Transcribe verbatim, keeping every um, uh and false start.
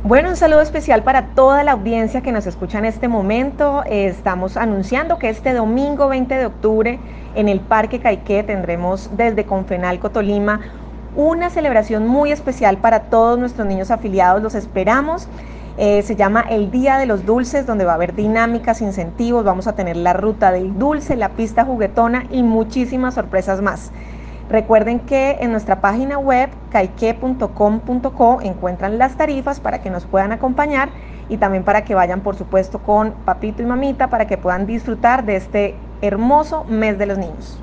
Bueno, un saludo especial para toda la audiencia que nos escucha en este momento. Eh, estamos anunciando que este domingo veinte de octubre en el Parque Caiqué tendremos desde Confenalco Tolima una celebración muy especial para todos nuestros niños afiliados. Los esperamos. Eh, se llama el Día de los Dulces, donde va a haber dinámicas, incentivos, vamos a tener la ruta del dulce, la pista juguetona y muchísimas sorpresas más. Recuerden que en nuestra página web caique punto com punto co encuentran las tarifas para que nos puedan acompañar y también para que vayan, por supuesto, con papito y mamita para que puedan disfrutar de este hermoso mes de los niños.